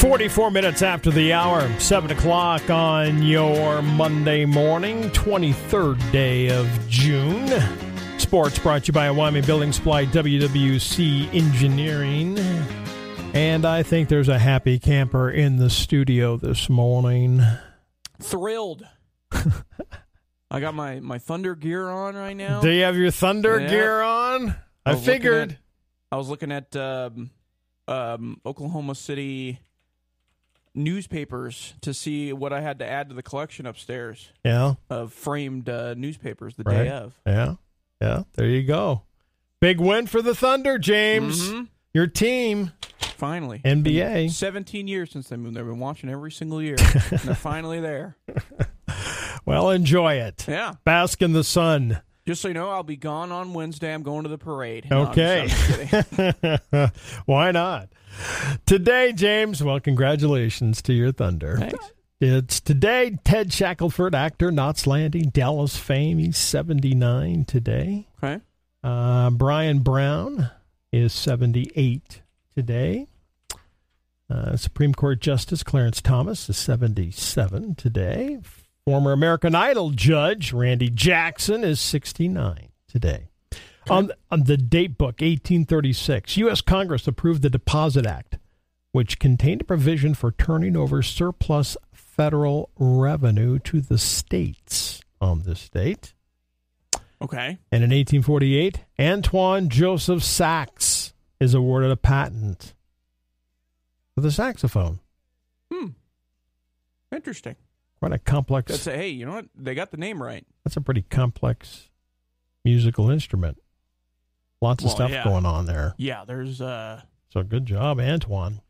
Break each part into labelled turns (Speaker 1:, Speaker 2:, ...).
Speaker 1: 44 minutes after the hour, 7 o'clock on your Monday morning, 23rd day of June. Sports brought to you by Wyoming Building Supply, WWC Engineering. And I think there's a happy camper in the studio this morning.
Speaker 2: Thrilled. I got my Thunder gear on right now.
Speaker 1: Do you have your Thunder gear on? I figured.
Speaker 2: I was looking at Oklahoma City newspapers to see what I had to add to the collection upstairs.
Speaker 1: Yeah.
Speaker 2: Of framed newspapers the day of.
Speaker 1: Yeah. Yeah. There you go. Big win for the Thunder, James.
Speaker 2: Mm-hmm.
Speaker 1: Your team.
Speaker 2: Finally.
Speaker 1: NBA.
Speaker 2: 17 years since they moved. They've been watching every single year. And they're finally there.
Speaker 1: Well, enjoy it.
Speaker 2: Yeah.
Speaker 1: Bask in the sun.
Speaker 2: Just so you know, I'll be gone on Wednesday. I'm going to the parade.
Speaker 1: Okay.
Speaker 2: No, I'm just kidding.
Speaker 1: Why not? Today, James, well, congratulations to your Thunder.
Speaker 2: Thanks.
Speaker 1: It's today, Ted Shackelford, actor, Knots Landing, Dallas fame. He's 79 today.
Speaker 2: Okay.
Speaker 1: Brian Brown is 78 today. Supreme Court Justice Clarence Thomas is 77 today. Former American Idol judge Randy Jackson is 69 today. Okay. On the date book, 1836, U.S. Congress approved the Deposit Act, which contained a provision for turning over surplus federal revenue to the states on this date.
Speaker 2: Okay.
Speaker 1: And in 1848, Antoine Joseph Sax is awarded a patent for the saxophone.
Speaker 2: Interesting.
Speaker 1: Quite a complex.
Speaker 2: Hey, you know what? They got the name right.
Speaker 1: That's a pretty complex musical instrument. Lots of stuff going on there.
Speaker 2: Yeah, there's...
Speaker 1: So good job, Antoine.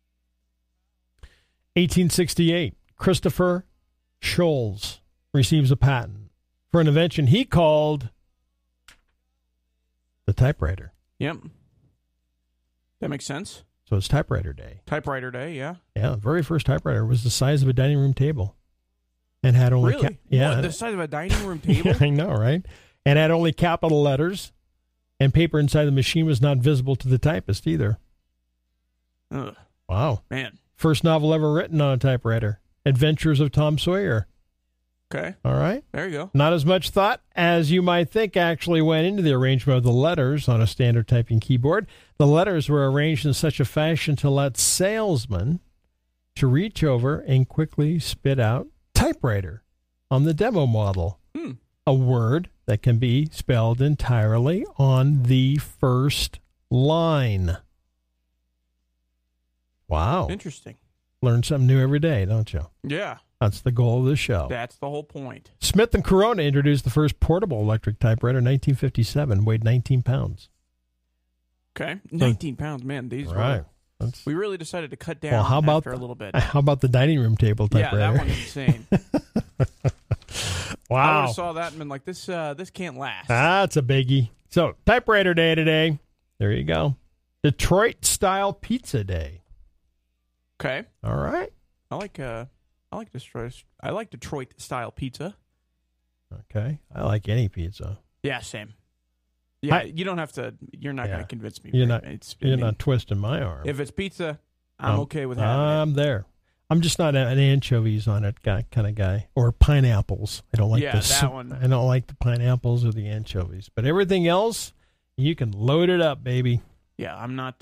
Speaker 1: 1868, Christopher Scholes receives a patent for an invention he called the typewriter.
Speaker 2: Yep. That makes sense.
Speaker 1: So it's typewriter day.
Speaker 2: Typewriter day, yeah.
Speaker 1: Yeah, the very first typewriter was the size of a dining room table. And had only...
Speaker 2: Really? What, the size of a dining room table?
Speaker 1: Yeah, I know, right? And had only capital letters. And paper inside the machine was not visible to the typist either.
Speaker 2: Ugh.
Speaker 1: Wow.
Speaker 2: Man.
Speaker 1: First novel ever written on a typewriter. Adventures of Tom Sawyer.
Speaker 2: Okay.
Speaker 1: All right.
Speaker 2: There you go.
Speaker 1: Not as much thought as you might think actually went into the arrangement of the letters on a standard typing keyboard. The letters were arranged in such a fashion to let salesmen to reach over and quickly spit out typewriter on the demo model. A word that can be spelled entirely on the first line. Wow.
Speaker 2: Interesting.
Speaker 1: Learn something new every day, don't you?
Speaker 2: Yeah.
Speaker 1: That's the goal of the show.
Speaker 2: That's the whole point.
Speaker 1: Smith & Corona introduced the first portable electric typewriter in 1957, weighed 19 pounds.
Speaker 2: Okay. 19 pounds, man. These
Speaker 1: right.
Speaker 2: We really decided to cut down after a little bit.
Speaker 1: How about the dining room table typewriter?
Speaker 2: Yeah, that one's insane.
Speaker 1: Wow.
Speaker 2: I would have saw that and been like, this can't last.
Speaker 1: That's a biggie. So, typewriter day today. There you go. Detroit-style pizza day.
Speaker 2: Okay.
Speaker 1: All right.
Speaker 2: I like Detroit-style pizza.
Speaker 1: Okay. I like any pizza.
Speaker 2: Yeah, same. Yeah, you don't have to. You're not going to convince me.
Speaker 1: You're not twisting my arm.
Speaker 2: If it's pizza, I'm okay with having it.
Speaker 1: I'm there. I'm just not an anchovies on it kind of guy, or pineapples. I don't like
Speaker 2: that one.
Speaker 1: I don't like the pineapples or the anchovies, but everything else, you can load it up, baby.
Speaker 2: Yeah, I'm not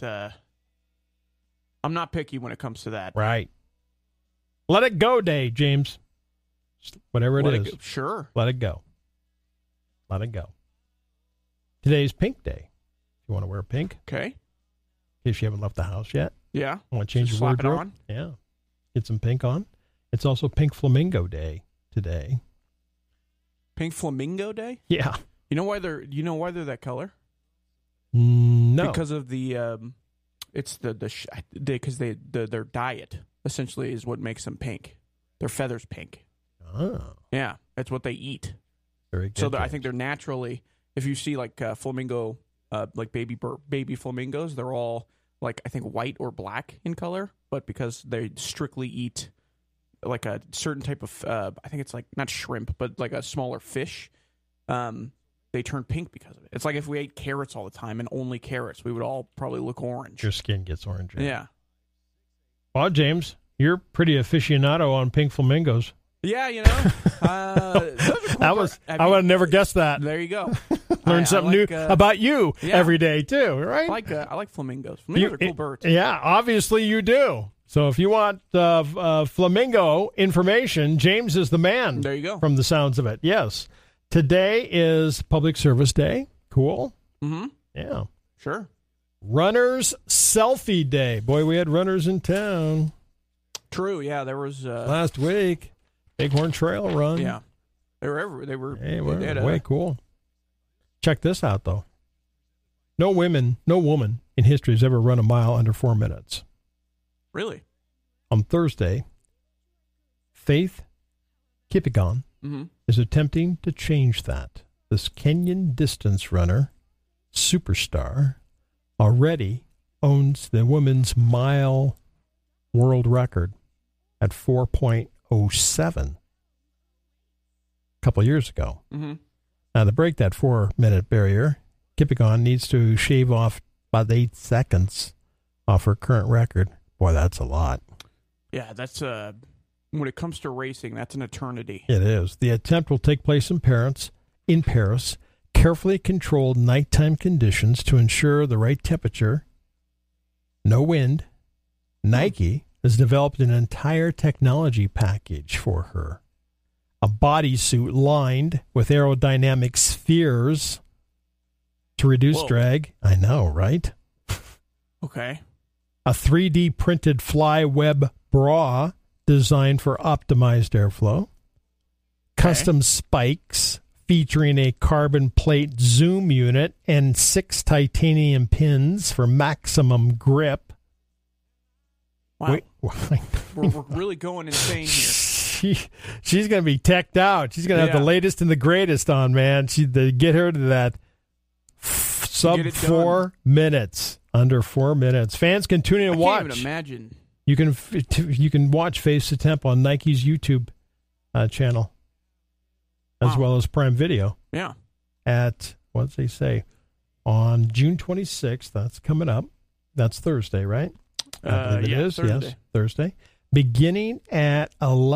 Speaker 2: picky when it comes to that.
Speaker 1: Right. Let it go day, James. Whatever it is.
Speaker 2: Sure.
Speaker 1: Let it go. Let it go. Today's pink day. You want to wear pink?
Speaker 2: Okay.
Speaker 1: In case you haven't left the house yet.
Speaker 2: Yeah.
Speaker 1: Want to change your wardrobe?
Speaker 2: Slap it on?
Speaker 1: Yeah. Get some pink on. It's also Pink Flamingo Day today.
Speaker 2: Pink Flamingo Day?
Speaker 1: Yeah.
Speaker 2: You know why they're that color?
Speaker 1: No.
Speaker 2: Because of the it's their diet essentially is what makes them pink. Their feathers pink.
Speaker 1: Oh.
Speaker 2: Yeah, that's what they eat.
Speaker 1: Very good.
Speaker 2: So I think they're naturally, if you see like flamingo, like baby flamingos, they're all like I think white or black in color, but because they strictly eat like a certain type of I think it's like not shrimp, but like a smaller fish, they turn pink because of it. It's like if we ate carrots all the time and only carrots, we would all probably look orange.
Speaker 1: Your skin gets orange.
Speaker 2: Yeah.
Speaker 1: Well, James, you're pretty aficionado on pink flamingos.
Speaker 2: Yeah, you know. Those are cool.
Speaker 1: I would have never guessed that.
Speaker 2: There you go.
Speaker 1: Learn something new about you every day, too, right?
Speaker 2: I like flamingos. Flamingos are cool birds.
Speaker 1: Yeah, obviously you do. So if you want flamingo information, James is the man.
Speaker 2: There you go.
Speaker 1: From the sounds of it. Yes. Today is Public Service Day. Cool.
Speaker 2: Mm-hmm.
Speaker 1: Yeah.
Speaker 2: Sure.
Speaker 1: Runners Selfie Day. Boy, we had runners in town.
Speaker 2: True. Yeah, there was
Speaker 1: last week. Bighorn Trail Run.
Speaker 2: Yeah. They were
Speaker 1: way cool. Check this out, though. No woman in history has ever run a mile under 4 minutes.
Speaker 2: Really?
Speaker 1: On Thursday, Faith Kipyegon is attempting to change that. This Kenyan distance runner, superstar, already owns the women's mile world record at 4.07 a couple of years ago.
Speaker 2: Mm-hmm.
Speaker 1: Now, to break that 4-minute barrier, Kipyegon needs to shave off about 8 seconds off her current record. Boy, that's a lot.
Speaker 2: Yeah, that's when it comes to racing, that's an eternity.
Speaker 1: It is. The attempt will take place in Paris, carefully controlled nighttime conditions to ensure the right temperature, no wind. Nike has developed an entire technology package for her. A bodysuit lined with aerodynamic spheres to reduce drag. I know, right?
Speaker 2: Okay.
Speaker 1: A 3D printed fly web bra designed for optimized airflow. Okay. Custom spikes featuring a carbon plate zoom unit and 6 titanium pins for maximum grip.
Speaker 2: Wow. We're really going insane here.
Speaker 1: She's going to be teched out. She's going to have the latest and the greatest on, man. They get her to that sub 4 minutes. Under 4 minutes. Fans can tune in and watch.
Speaker 2: I can't even imagine.
Speaker 1: You can watch Face the Temp on Nike's YouTube channel, as well as Prime Video.
Speaker 2: Yeah.
Speaker 1: At, what did they say? On June 26th. That's coming up. That's Thursday, right? I believe it is.
Speaker 2: Thursday.
Speaker 1: Yes, Thursday. Beginning at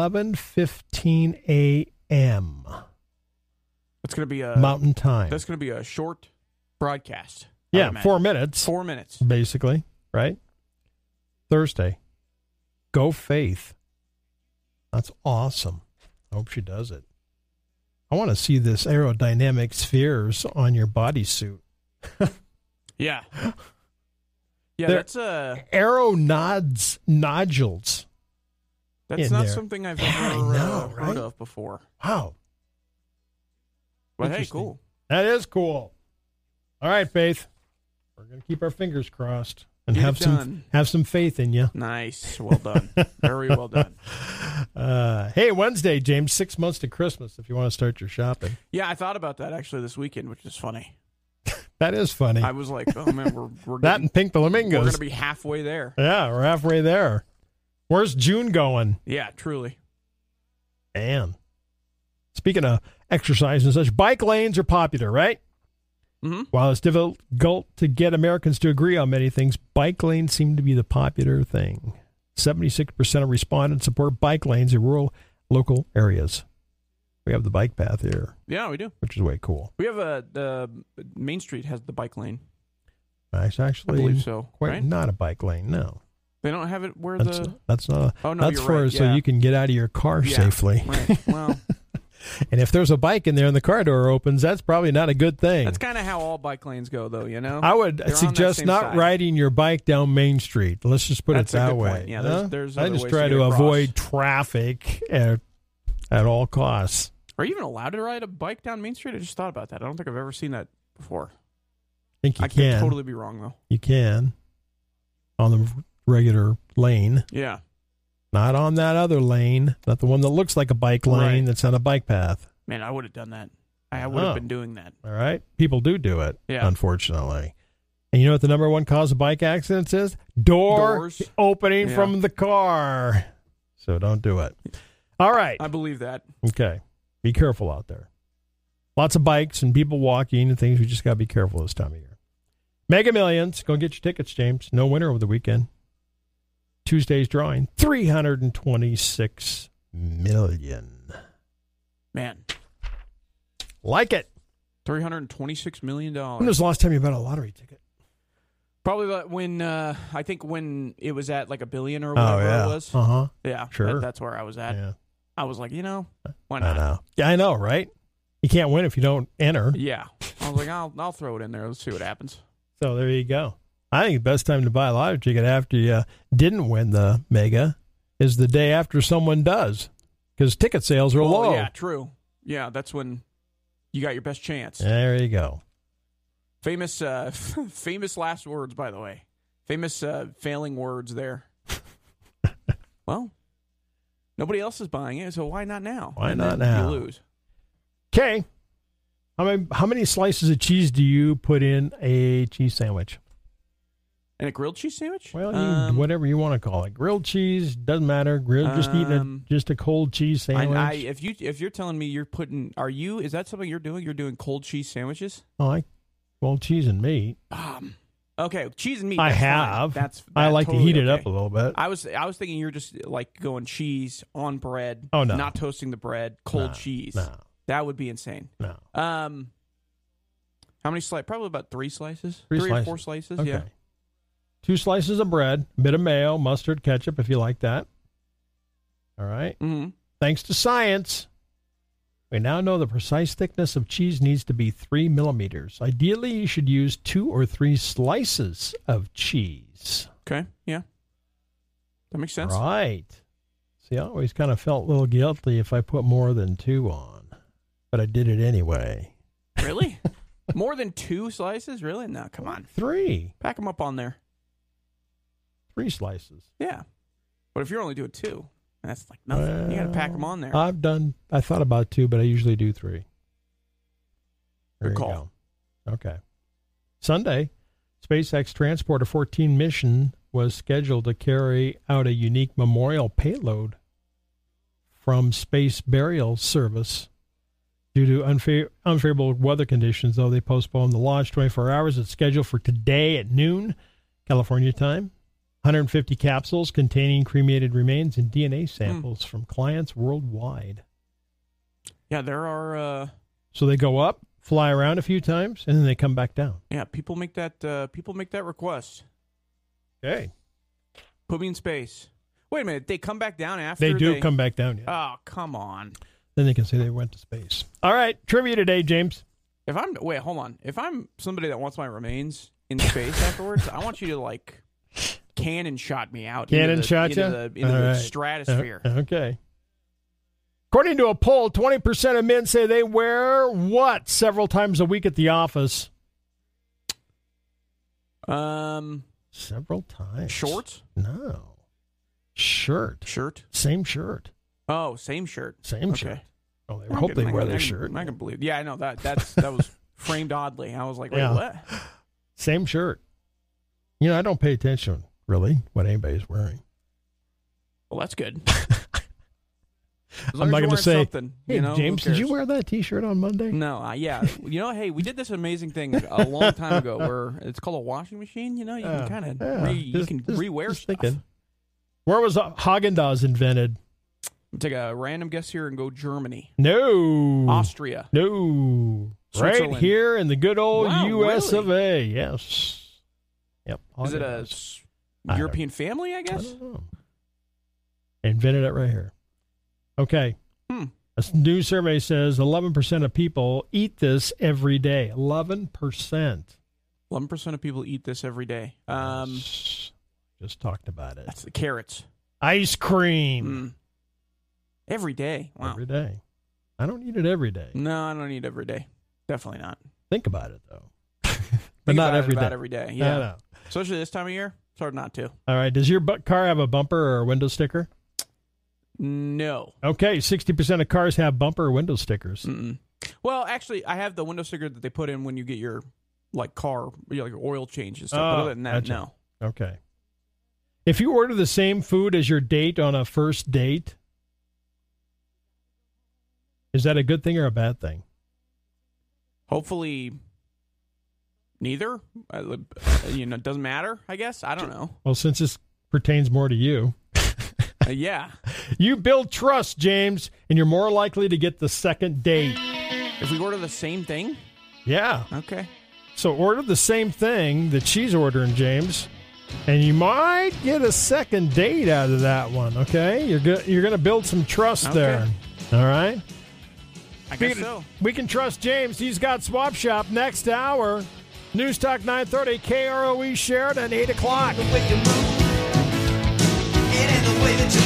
Speaker 1: 11:15 a.m.
Speaker 2: It's going to be a
Speaker 1: Mountain Time.
Speaker 2: That's going to be a short broadcast.
Speaker 1: Yeah, 4 minutes.
Speaker 2: 4 minutes.
Speaker 1: Basically, right? Thursday. Go Faith. That's awesome. I hope she does it. I want to see this aerodynamic spheres on your bodysuit.
Speaker 2: Yeah. Yeah, that's
Speaker 1: nodules.
Speaker 2: That's not something I've ever heard of before.
Speaker 1: Wow.
Speaker 2: But hey, cool.
Speaker 1: That is cool. All right, Faith. We're going to keep our fingers crossed and have some faith in you.
Speaker 2: Nice. Well done. Very well done.
Speaker 1: Hey, Wednesday, James, 6 months to Christmas if you want to start your shopping.
Speaker 2: Yeah, I thought about that actually this weekend, which is funny.
Speaker 1: That is funny.
Speaker 2: I was like, oh, man, we're
Speaker 1: that and pink flamingos.
Speaker 2: We're going to be halfway there.
Speaker 1: Yeah, we're halfway there. Where's June going?
Speaker 2: Yeah, truly.
Speaker 1: Man. Speaking of exercise and such, bike lanes are popular, right?
Speaker 2: Mm-hmm.
Speaker 1: While it's difficult to get Americans to agree on many things, bike lanes seem to be the popular thing. 76% of respondents support bike lanes in rural local areas. We have the bike path here.
Speaker 2: Yeah, we do.
Speaker 1: Which is way cool.
Speaker 2: We have the Main Street has the bike lane.
Speaker 1: It's actually,
Speaker 2: I believe so,
Speaker 1: quite not a bike lane, no.
Speaker 2: They don't have it where
Speaker 1: that's not.
Speaker 2: Oh no,
Speaker 1: that's
Speaker 2: you're
Speaker 1: for
Speaker 2: right.
Speaker 1: so you can get out of your car safely.
Speaker 2: Right. Well.
Speaker 1: And if there's a bike in there and the car door opens, that's probably not a good thing.
Speaker 2: That's kind of how all bike lanes go, though, you know?
Speaker 1: I would suggest not riding your bike down Main Street. Let's just put it that way.
Speaker 2: Point. Yeah, there's
Speaker 1: I just try to avoid traffic at all costs.
Speaker 2: Are you even allowed to ride a bike down Main Street? I just thought about that. I don't think I've ever seen that before.
Speaker 1: I think you
Speaker 2: I
Speaker 1: can.
Speaker 2: could totally be wrong, though.
Speaker 1: You can. On the regular lane.
Speaker 2: Yeah.
Speaker 1: Not on that other lane. Not the one that looks like a bike lane that's on a bike path.
Speaker 2: Man, I would have done that. I would have been doing that.
Speaker 1: All right. People do it,
Speaker 2: yeah.
Speaker 1: Unfortunately. And you know what the number one cause of bike accidents is? Doors opening from the car. So don't do it. All right.
Speaker 2: I believe that.
Speaker 1: Okay. Be careful out there. Lots of bikes and people walking and things. We just got to be careful this time of year. Mega Millions. Go get your tickets, James. No winner over the weekend. Tuesday's drawing, $326 million.
Speaker 2: Man,
Speaker 1: Like it.
Speaker 2: $326 million.
Speaker 1: When was the last time you bought a lottery ticket?
Speaker 2: Probably when I think when it was at like $1 billion or whatever it was.
Speaker 1: Uh-huh.
Speaker 2: Yeah,
Speaker 1: Sure.
Speaker 2: That's where I was at.
Speaker 1: Yeah.
Speaker 2: I was like, why
Speaker 1: I
Speaker 2: not?
Speaker 1: know. Yeah, I know, right? You can't win if you don't enter.
Speaker 2: Yeah, I was like, I'll throw it in there. Let's see what happens.
Speaker 1: So there you go. I think the best time to buy a lottery ticket after you didn't win the mega is the day after someone does, because ticket sales are low.
Speaker 2: Yeah, true. Yeah, that's when you got your best chance.
Speaker 1: There you go.
Speaker 2: Famous last words, by the way. Famous failing words there. Well, nobody else is buying it, so why not now?
Speaker 1: Why
Speaker 2: And
Speaker 1: not
Speaker 2: then
Speaker 1: now?
Speaker 2: You lose.
Speaker 1: Okay. How many slices of cheese do you put in a cheese sandwich?
Speaker 2: And a grilled cheese sandwich?
Speaker 1: Well, whatever you want to call it. Grilled cheese, doesn't matter. Grilled, just eating just a cold cheese sandwich.
Speaker 2: If you're telling me you're putting, is that something you're doing? You're doing cold cheese sandwiches?
Speaker 1: Well, cheese and meat.
Speaker 2: Okay, cheese and meat.
Speaker 1: I
Speaker 2: that's
Speaker 1: have.
Speaker 2: fine.
Speaker 1: I like
Speaker 2: totally
Speaker 1: to heat it
Speaker 2: okay.
Speaker 1: up a little bit.
Speaker 2: I was thinking you're just like going cheese on bread.
Speaker 1: Oh, no.
Speaker 2: Not toasting the bread, cold
Speaker 1: No,
Speaker 2: cheese.
Speaker 1: No,
Speaker 2: That would be insane.
Speaker 1: no.
Speaker 2: How many slices? Probably about 3 slices.
Speaker 1: Three
Speaker 2: or
Speaker 1: slices.
Speaker 2: 4 slices.
Speaker 1: Okay.
Speaker 2: Yeah.
Speaker 1: 2 slices of bread, a bit of mayo, mustard, ketchup, if you like that. All right.
Speaker 2: Mm-hmm.
Speaker 1: Thanks to science, we now know the precise thickness of cheese needs to be 3 millimeters. Ideally, you should use 2 or 3 slices of cheese.
Speaker 2: Okay. Yeah. That makes sense.
Speaker 1: Right. See, I always kind of felt a little guilty if I put more than 2 on, but I did it anyway.
Speaker 2: Really? More than 2 slices? Really? No, come on.
Speaker 1: 3.
Speaker 2: Pack them up on there.
Speaker 1: 3 slices.
Speaker 2: Yeah. But if you're only doing 2, that's like nothing. You got to pack them on there.
Speaker 1: I thought about 2, but I usually do 3. There
Speaker 2: Good
Speaker 1: you
Speaker 2: call.
Speaker 1: go. Okay. Sunday, SpaceX Transporter 14 mission was scheduled to carry out a unique memorial payload from Space Burial Service. Due to unfavorable weather conditions, though, they postponed the launch 24 hours. It's scheduled for today at noon, California time. 150 capsules containing cremated remains and DNA samples from clients worldwide.
Speaker 2: Yeah, there are.
Speaker 1: So they go up, fly around a few times, and then they come back down.
Speaker 2: Yeah, people make that request.
Speaker 1: Okay.
Speaker 2: Put me in space. Wait a minute, they come back down after
Speaker 1: They do come back down, yeah.
Speaker 2: Oh, come on.
Speaker 1: Then they can say they went to space. All right, trivia today, James.
Speaker 2: Hold on. If I'm somebody that wants my remains in space afterwards, I want you to like cannon shot me out into the stratosphere.
Speaker 1: Okay. According to a poll, 20% of men say they wear what several times a week at the office? Several times.
Speaker 2: Shorts?
Speaker 1: No. Shirt.
Speaker 2: Shirt?
Speaker 1: Same shirt.
Speaker 2: Oh, same shirt.
Speaker 1: Same shirt. Oh, they hope they wear their shirt.
Speaker 2: I can believe. Yeah, I know that was framed oddly. I was like, wait,
Speaker 1: Yeah.
Speaker 2: what?
Speaker 1: Same shirt. I don't pay attention, really, what anybody's wearing.
Speaker 2: Well, that's good.
Speaker 1: I'm not going to say, hey,
Speaker 2: who
Speaker 1: James, did you
Speaker 2: cares?
Speaker 1: wear that T-shirt on Monday?
Speaker 2: No, yeah. Hey, we did this amazing thing a long time ago where it's called a washing machine. You can kind of rewear stuff.
Speaker 1: Thinking. Where was Haagen-Dazs invented?
Speaker 2: Take a random guess here and go Germany.
Speaker 1: No.
Speaker 2: Austria.
Speaker 1: No. Right
Speaker 2: Switzerland.
Speaker 1: here in the good old
Speaker 2: Wow,
Speaker 1: U.S.
Speaker 2: really?
Speaker 1: of A. Yes. Yep.
Speaker 2: Is it a
Speaker 1: I
Speaker 2: European family, I
Speaker 1: I
Speaker 2: guess?
Speaker 1: don't know. Invented it right here. Okay.
Speaker 2: Hmm.
Speaker 1: A new survey says 11% of people eat this every day. 11%.
Speaker 2: 11% of people eat this every day.
Speaker 1: Just talked about it.
Speaker 2: That's the carrots.
Speaker 1: Ice cream.
Speaker 2: Every day. Wow.
Speaker 1: Every day. I don't eat it every day.
Speaker 2: No, I don't eat every day. Definitely not.
Speaker 1: Think about it, though. But
Speaker 2: Think
Speaker 1: not
Speaker 2: about
Speaker 1: every
Speaker 2: it about
Speaker 1: day.
Speaker 2: every day. Yeah.
Speaker 1: No.
Speaker 2: Especially this time of year. It's hard not to.
Speaker 1: All right. Does your car have a bumper or a window sticker?
Speaker 2: No.
Speaker 1: Okay. 60% of cars have bumper or window stickers.
Speaker 2: Mm-mm. Well, actually, I have the window sticker that they put in when you get your car, your oil change and stuff. But other than that,
Speaker 1: gotcha.
Speaker 2: no.
Speaker 1: Okay. If you order the same food as your date on a first date, is that a good thing or a bad thing?
Speaker 2: Hopefully, neither. It doesn't matter, I guess. I don't know.
Speaker 1: Well, since it's pertains more to you.
Speaker 2: Yeah.
Speaker 1: You build trust, James, and you're more likely to get the second date.
Speaker 2: If we order the same thing?
Speaker 1: Yeah.
Speaker 2: Okay.
Speaker 1: So order the same thing that she's ordering, James, and you might get a second date out of that one, okay? You're going to build some trust there. All right?
Speaker 2: I guess so.
Speaker 1: We can trust James. He's got Swap Shop next hour. News Talk 930, KROE Sheridan, 8 o'clock.
Speaker 3: The way you move, it ain't the way that you